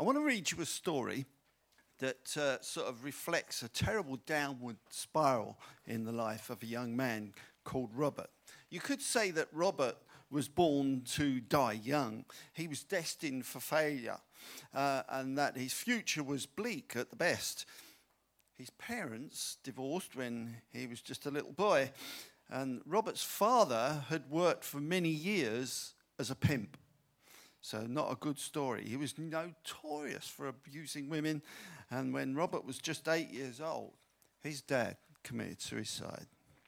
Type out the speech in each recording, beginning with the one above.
I want to read you a story that sort of reflects a terrible downward spiral in the life of a young man called Robert. You could say that Robert was born to die young. He was destined for failure, and that his future was bleak at the best. His parents divorced when he was just a little boy, and Robert's father had worked for many years as a pimp. So not a good story. He was notorious for abusing women, and when Robert was just 8 years old, his dad committed suicide.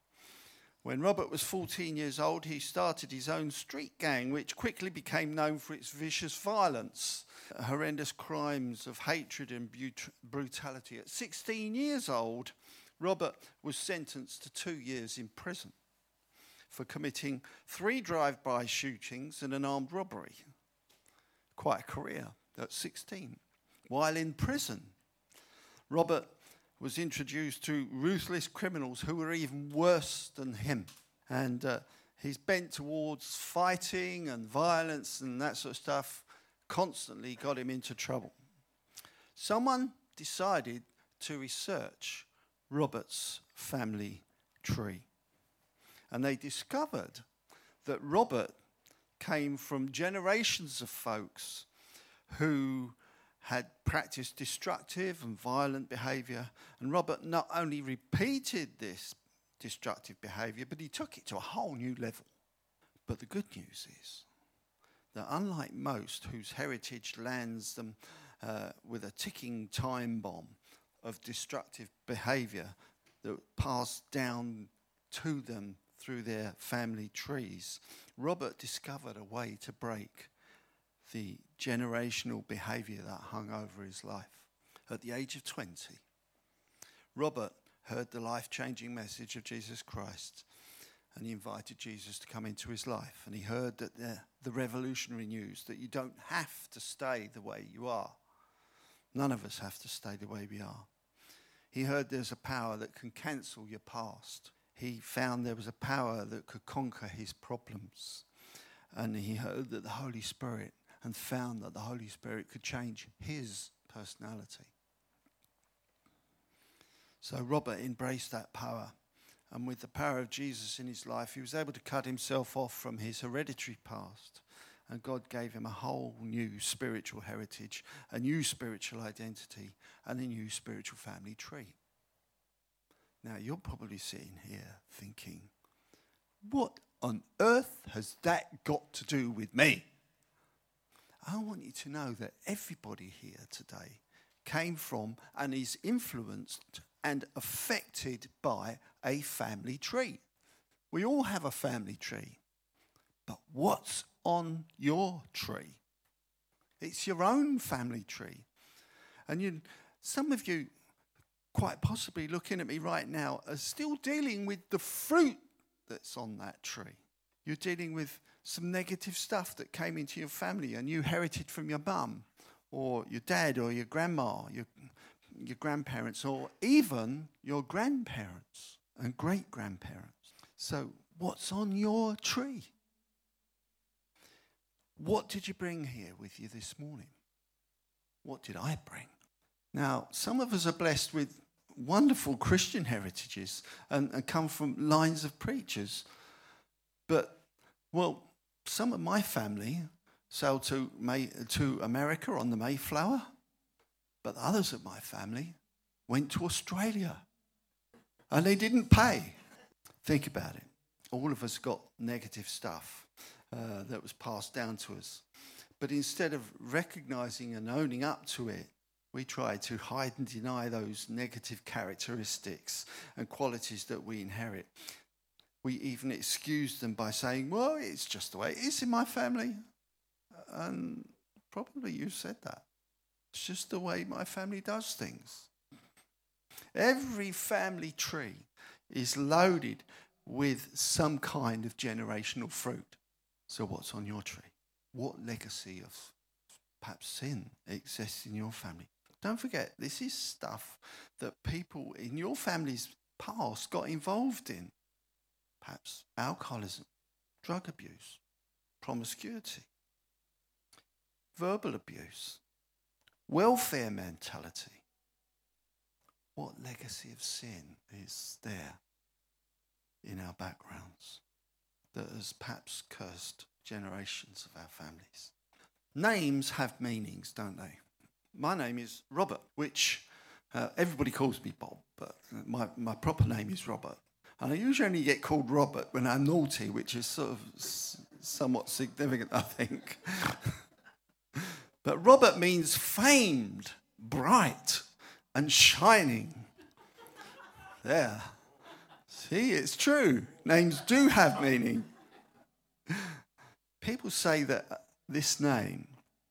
When Robert was 14 years old, he started his own street gang, which quickly became known for its vicious violence, horrendous crimes of hatred and brutality. At 16 years old, Robert was sentenced to 2 years in prison for committing 3 drive-by shootings and an armed robbery. Quite a career at 16. While in prison, Robert was introduced to ruthless criminals who were even worse than him. And his bent towards fighting and violence and that sort of stuff constantly got him into trouble. Someone decided to research Robert's family tree. And they discovered that Robert came from generations of folks who had practiced destructive and violent behaviour. And Robert not only repeated this destructive behaviour, but he took it to a whole new level. But the good news is that unlike most whose heritage lands them with a ticking time bomb of destructive behaviour that passed down to them through their family trees, Robert discovered a way to break the generational behaviour that hung over his life. At the age of 20, Robert heard the life-changing message of Jesus Christ, and he invited Jesus to come into his life. And he heard that the revolutionary news that you don't have to stay the way you are. None of us have to stay the way we are. He heard there's a power that can cancel your past. He found there was a power that could conquer his problems. And he heard that the Holy Spirit, and found that the Holy Spirit could change his personality. So Robert embraced that power. And with the power of Jesus in his life, he was able to cut himself off from his hereditary past. And God gave him a whole new spiritual heritage, a new spiritual identity, and a new spiritual family tree. Now, you're probably sitting here thinking, what on earth has that got to do with me? I want you to know that everybody here today came from and is influenced and affected by a family tree. We all have a family tree. But what's on your tree? It's your own family tree. And some of you, quite possibly looking at me right now, are still dealing with the fruit that's on that tree. You're dealing with some negative stuff that came into your family and you inherited from your mum or your dad or your grandma, your grandparents, or even your grandparents and great-grandparents. So what's on your tree? What did you bring here with you this morning? What did I bring? Now, some of us are blessed with wonderful Christian heritages and come from lines of preachers. But, well, some of my family sailed to America on the Mayflower, but others of my family went to Australia, and they didn't pay. Think about it. All of us got negative stuff that was passed down to us. But instead of recognizing and owning up to it, we try to hide and deny those negative characteristics and qualities that we inherit. We even excuse them by saying, well, it's just the way it is in my family. And probably you said that. It's just the way my family does things. Every family tree is loaded with some kind of generational fruit. So what's on your tree? What legacy of perhaps sin exists in your family? Don't forget, this is stuff that people in your family's past got involved in. Perhaps alcoholism, drug abuse, promiscuity, verbal abuse, welfare mentality. What legacy of sin is there in our backgrounds that has perhaps cursed generations of our families? Names have meanings, don't they? My name is Robert, which everybody calls me Bob, but my proper name is Robert. And I usually only get called Robert when I'm naughty, which is sort of somewhat significant, I think. But Robert means famed, bright, and shining. There. See, it's true. Names do have meaning. People say that this name,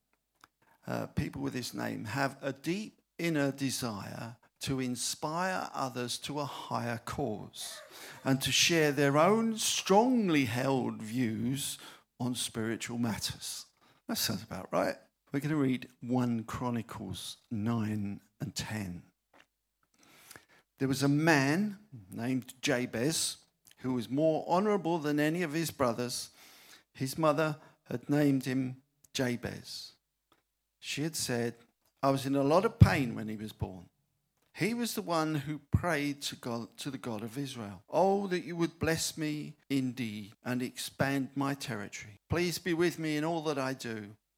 people with this name have a deep inner desire to inspire others to a higher cause and to share their own strongly held views on spiritual matters. That sounds about right. We're going to read 1 Chronicles 9 and 10. There was a man named Jabez who was more honorable than any of his brothers. His mother had named him Jabez. She had said, I was in a lot of pain when he was born. He was the one who prayed to God, to the God of Israel. Oh, that you would bless me indeed and expand my territory. Please be with me in all that I do,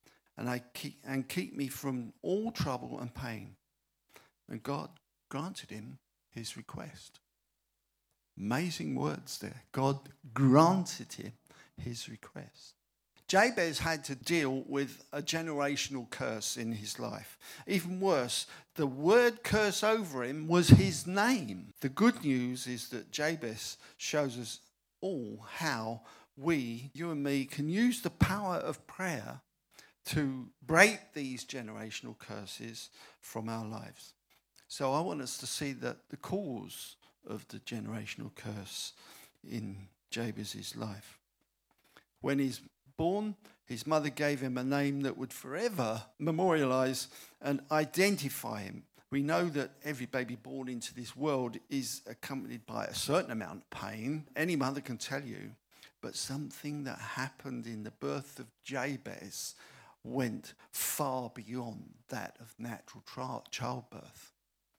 and keep me from all trouble and pain. And God granted him his request. Amazing words there. God granted him his request. Jabez had to deal with a generational curse in his life. Even worse, the word curse over him was his name. The good news is that Jabez shows us all how we, you and me, can use the power of prayer to break these generational curses from our lives. So I want us to see that the cause of the generational curse in Jabez's life. When he's born, his mother gave him a name that would forever memorialize and identify him. We know that every baby born into this world is accompanied by a certain amount of pain. Any mother can tell you. But something that happened in the birth of Jabez went far beyond that of natural childbirth.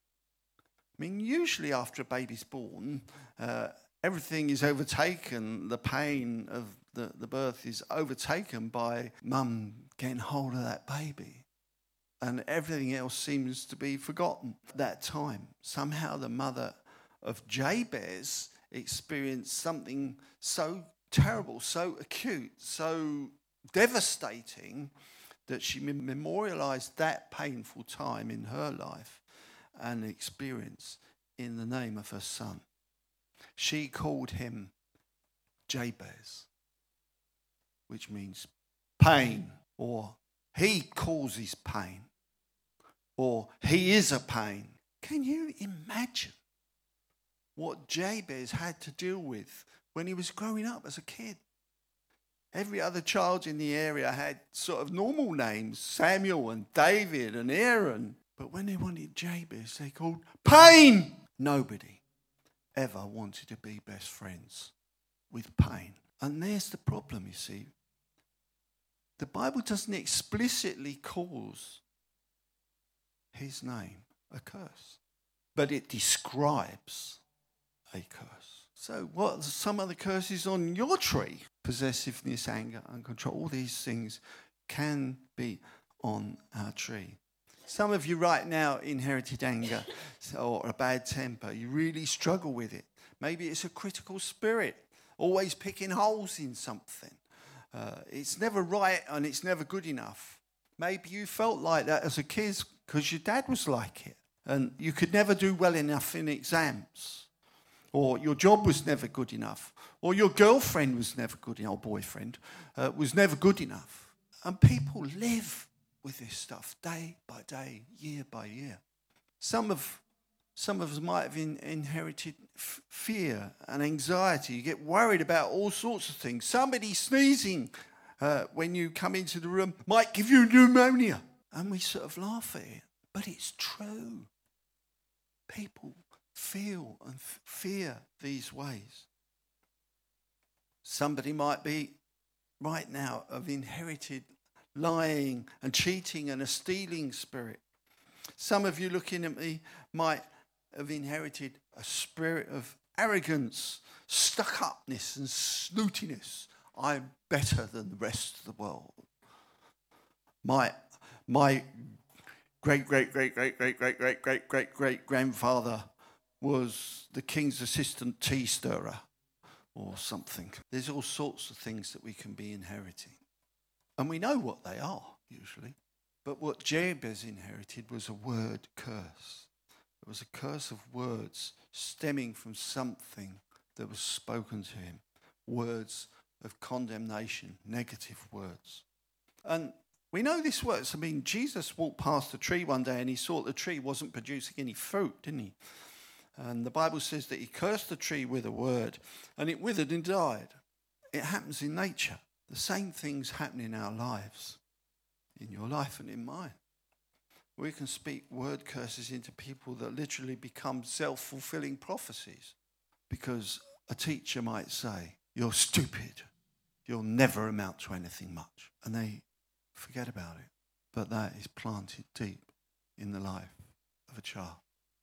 I mean, usually after a baby's born, everything is overtaken. The pain of the birth is overtaken by mum getting hold of that baby. And everything else seems to be forgotten at that time. Somehow the mother of Jabez experienced something so terrible, so acute, so devastating that she memorialized that painful time in her life and experience in the name of her son. She called him Jabez, which means pain, or he causes pain, or he is a pain. Can you imagine what Jabez had to deal with when he was growing up as a kid? Every other child in the area had sort of normal names, Samuel and David and Aaron. But when they wanted Jabez, they called pain. Nobody ever wanted to be best friends with pain. And there's the problem, you see. The Bible doesn't explicitly call his name a curse, but it describes a curse. So what are some of the curses on your tree? Possessiveness, anger, uncontrol, all these things can be on our tree. Some of you right now inherited anger or a bad temper. You really struggle with it. Maybe it's a critical spirit, always picking holes in something. It's never right and it's never good enough. Maybe you felt like that as a kid because your dad was like it and you could never do well enough in exams, or your job was never good enough, or your girlfriend was never good enough, or boyfriend was never good enough. And people live with this stuff day by day, year by year. Some of us might have inherited fear and anxiety. You get worried about all sorts of things. Somebody sneezing when you come into the room might give you pneumonia. And we sort of laugh at it. But it's true. People feel and fear these ways. Somebody might be right now have inherited lying and cheating and a stealing spirit. Some of you looking at me might have inherited a spirit of arrogance, stuck-upness and snootiness. I'm better than the rest of the world. My great-great-great-great-great-great-great-great-great-grandfather was the king's assistant tea stirrer or something. There's all sorts of things that we can be inheriting. And we know what they are, usually. But what Jabez inherited was a word curse. It was a curse of words stemming from something that was spoken to him. Words of condemnation, negative words. And we know this works. I mean, Jesus walked past a tree one day and he saw the tree wasn't producing any fruit, didn't he? And the Bible says that he cursed the tree with a word and it withered and died. It happens in nature. The same things happen in our lives, in your life and in mine. We can speak word curses into people that literally become self-fulfilling prophecies because a teacher might say, "You're stupid. You'll never amount to anything much." And they forget about it. But that is planted deep in the life of a child.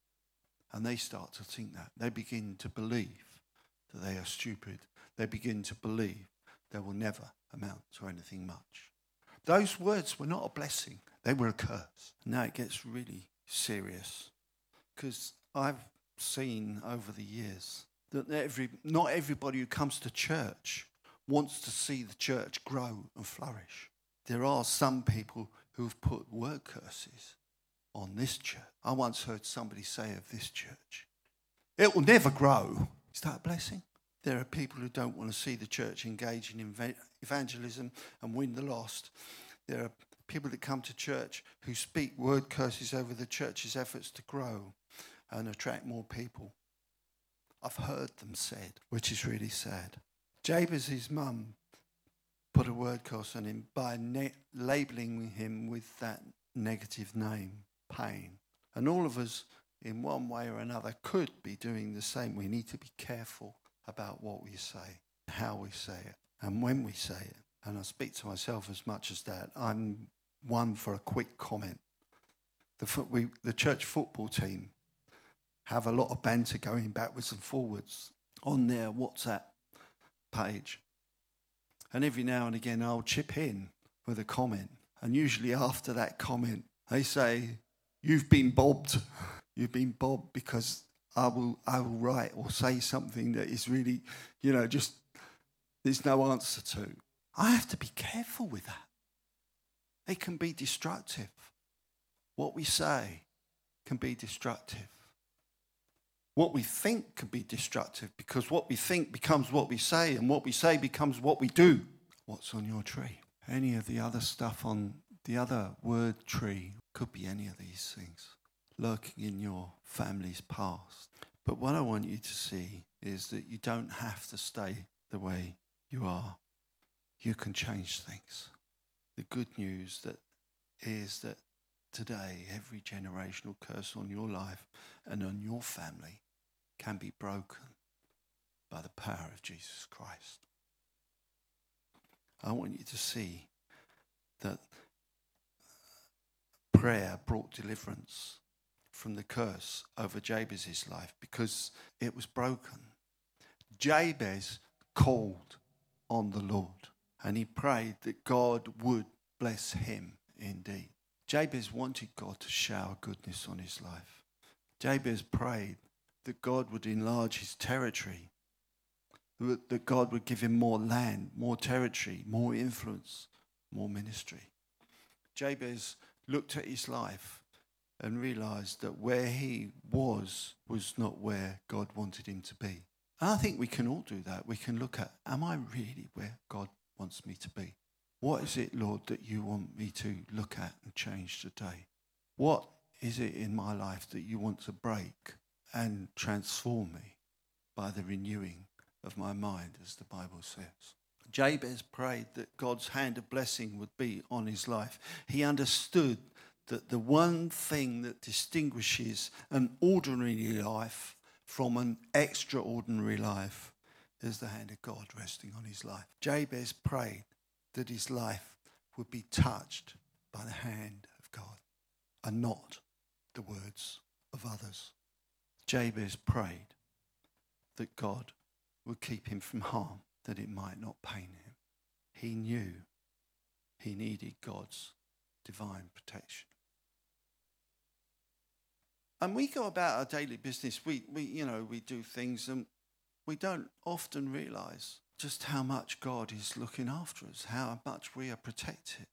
And they start to think that. They begin to believe that they are stupid. They begin to believe they will never amount to anything much. Those words were not a blessing. They were a curse. Now it gets really serious because I've seen over the years that not everybody who comes to church wants to see the church grow and flourish. There are some people who've put word curses on this church. I once heard somebody say of this church, "It will never grow." Is that a blessing? There are people who don't want to see the church engage in evangelism and win the lost. There are people that come to church who speak word curses over the church's efforts to grow and attract more people. I've heard them said, which is really sad. Jabez's mum put a word curse on him by labelling him with that negative name, pain. And all of us, in one way or another, could be doing the same. We need to be careful about what we say, how we say it, and when we say it. And I speak to myself as much as that. I'm one for a quick comment. The church football team have a lot of banter going backwards and forwards on their WhatsApp page. And every now and again I'll chip in with a comment. And usually after that comment, they say, "You've been bobbed. You've been bobbed," because I will write or say something that is really, just there's no answer to. I have to be careful with that. It can be destructive. What we say can be destructive. What we think can be destructive because what we think becomes what we say and what we say becomes what we do. What's on your tree? Any of the other stuff on the other word tree could be any of these things lurking in your family's past. But what I want you to see is that you don't have to stay the way you are. You can change things. The good news is that today every generational curse on your life and on your family can be broken by the power of Jesus Christ. I want you to see that prayer brought deliverance from the curse over Jabez's life because it was broken. Jabez called on the Lord and he prayed that God would bless him indeed. Jabez wanted God to shower goodness on his life. Jabez prayed that God would enlarge his territory, that God would give him more land, more territory, more influence, more ministry. Jabez looked at his life and realized that where he was not where God wanted him to be. And I think we can all do that. We can look at, am I really where God wants me to be? What is it, Lord, that you want me to look at and change today? What is it in my life that you want to break and transform me by the renewing of my mind, as the Bible says? Jabez prayed that God's hand of blessing would be on his life. He understood that the one thing that distinguishes an ordinary life from an extraordinary life is the hand of God resting on his life. Jabez prayed that his life would be touched by the hand of God and not the words of others. Jabez prayed that God would keep him from harm, that it might not pain him. He knew he needed God's divine protection. And we go about our daily business. We do things, and we don't often realize just how much God is looking after us, how much we are protected.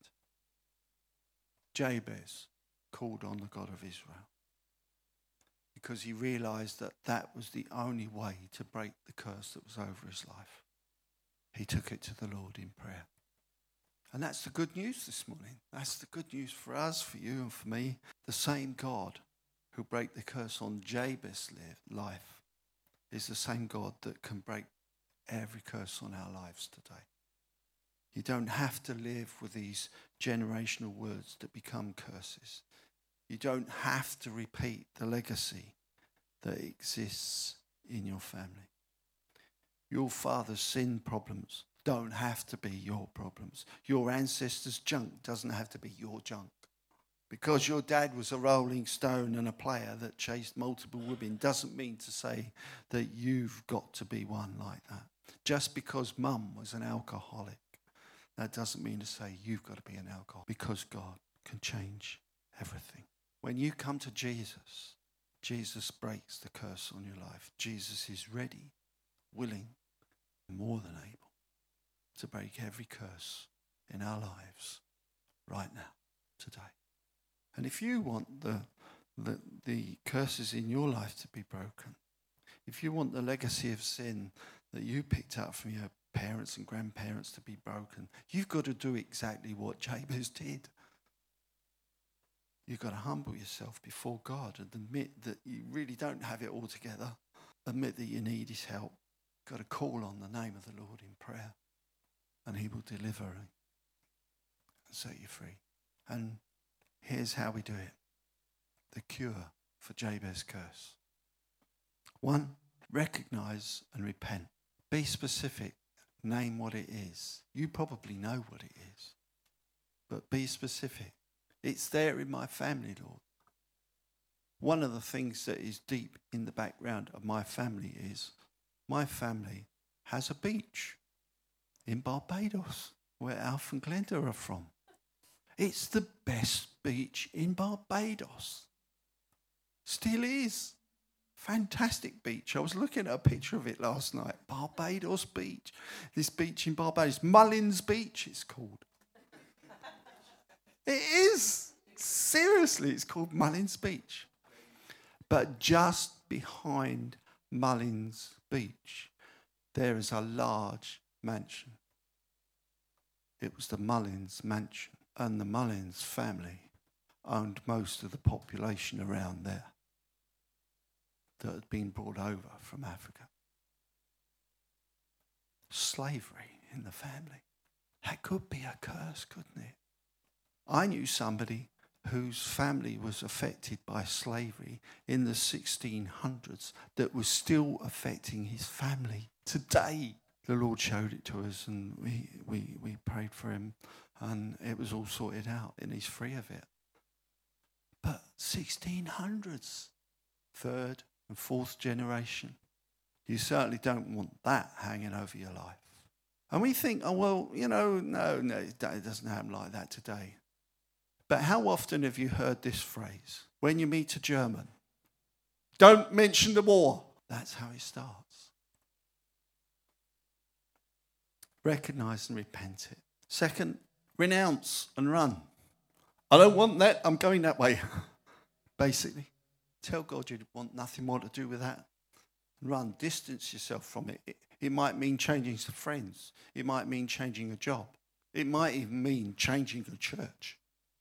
Jabez called on the God of Israel because he realized that that was the only way to break the curse that was over his life. He took it to the Lord in prayer. And that's the good news this morning. That's the good news for us, for you and for me. The same God who broke the curse on Jabez's life is the same God that can break every curse on our lives today. You don't have to live with these generational words that become curses. You don't have to repeat the legacy that exists in your family. Your father's sin problems don't have to be your problems. Your ancestors' junk doesn't have to be your junk. Because your dad was a rolling stone and a player that chased multiple women doesn't mean to say that you've got to be one like that. Just because mum was an alcoholic, that doesn't mean to say you've got to be an alcoholic, because God can change everything. When you come to Jesus, Jesus breaks the curse on your life. Jesus is ready, willing, more than able to break every curse in our lives right now, today. And if you want the curses in your life to be broken, if you want the legacy of sin that you picked up from your parents and grandparents to be broken, you've got to do exactly what Jabez did. You've got to humble yourself before God and admit that you really don't have it all together. Admit that you need his help. You've got to call on the name of the Lord in prayer, and he will deliver and set you free. And here's how we do it. The cure for Jabez's curse. 1, recognize and repent. Be specific. Name what it is. You probably know what it is. But be specific. It's there in my family, Lord. One of the things that is deep in the background of my family is my family has a beach in Barbados where Alf and Glenda are from. It's the best beach in Barbados. Still is. Fantastic beach. I was looking at a picture of it last night. Barbados Beach. This beach in Barbados. Mullins Beach, it's called. It is. Seriously, it's called Mullins Beach. But just behind Mullins Beach, there is a large mansion. It was the Mullins mansion. And the Mullins family owned most of the population around there that had been brought over from Africa. Slavery in the family. That could be a curse, couldn't it? I knew somebody whose family was affected by slavery in the 1600s that was still affecting his family today. The Lord showed it to us, and we prayed for him, and it was all sorted out, and he's free of it. But 1600s, 3rd and 4th generation, you certainly don't want that hanging over your life. And we think, oh, well, no, it doesn't happen like that today. But how often have you heard this phrase? When you meet a German, don't mention the war. That's how it starts. Recognize and repent it. 2nd, renounce and run. I don't want that. I'm going that way. Basically, tell God you want nothing more to do with that. Run. Distance yourself from it. It might mean changing some friends. It might mean changing a job. It might even mean changing a church.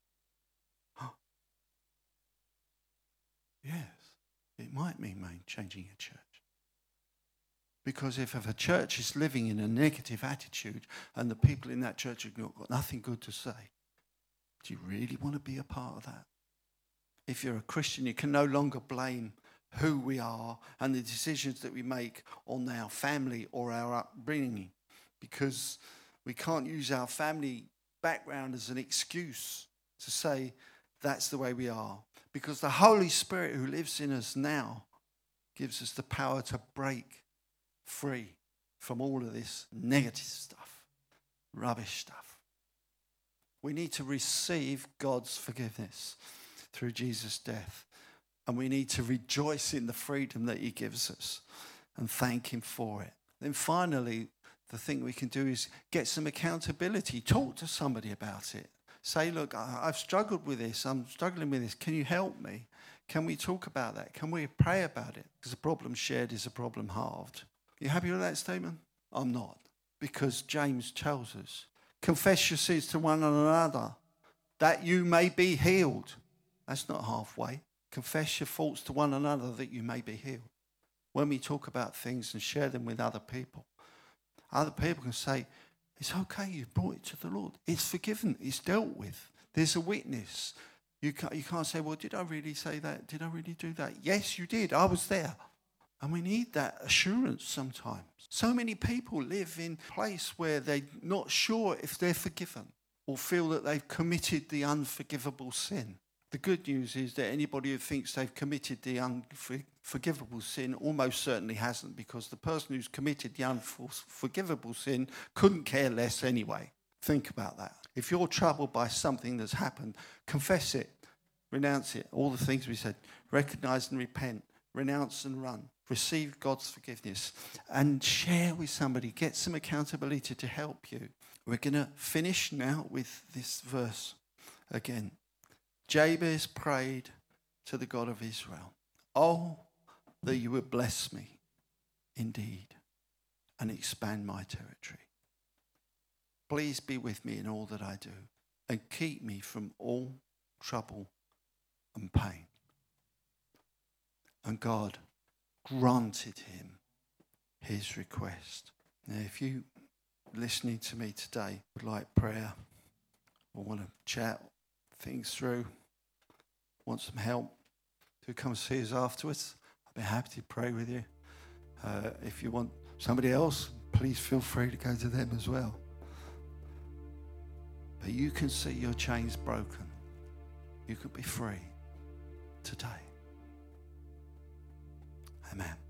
Yes, it might mean changing a church. Because if a church is living in a negative attitude and the people in that church have got nothing good to say, do you really want to be a part of that? If you're a Christian, you can no longer blame who we are and the decisions that we make on our family or our upbringing, because we can't use our family background as an excuse to say That's the way we are. Because the Holy Spirit who lives in us now gives us the power to break free from all of this negative stuff, rubbish stuff. We need to receive God's forgiveness through Jesus' death. And we need to rejoice in the freedom that he gives us and thank him for it. Then finally, the thing we can do is get some accountability. Talk to somebody about it. Say, look, I've struggled with this. I'm struggling with this. Can you help me? Can we talk about that? Can we pray about it? Because a problem shared is a problem halved. You happy with that statement? I'm not. Because James tells us, confess your sins to one another, that you may be healed. That's not halfway. Confess your faults to one another that you may be healed. When we talk about things and share them with other people can say, it's okay, you brought it to the Lord. It's forgiven. It's dealt with. There's a witness. You can't say, well, did I really say that? Did I really do that? Yes, you did. I was there. And we need that assurance sometimes. So many people live in a place where they're not sure if they're forgiven or feel that they've committed the unforgivable sin. The good news is that anybody who thinks they've committed the unforgivable sin almost certainly hasn't, because the person who's committed the unforgivable sin couldn't care less anyway. Think about that. If you're troubled by something that's happened, confess it, renounce it, all the things we said, recognize and repent, renounce and run, receive God's forgiveness, and share with somebody, get some accountability to help you. We're going to finish now with this verse again. Jabez prayed to the God of Israel, oh, that you would bless me indeed and expand my territory. Please be with me in all that I do and keep me from all trouble and pain. And God granted him his request. Now, if you listening to me today would like prayer or want to chat things through, want some help, do come see us afterwards. I'll be happy to pray with you. If you want somebody else, please feel free to go to them as well. But you can see your chains broken. You can be free today. Amen.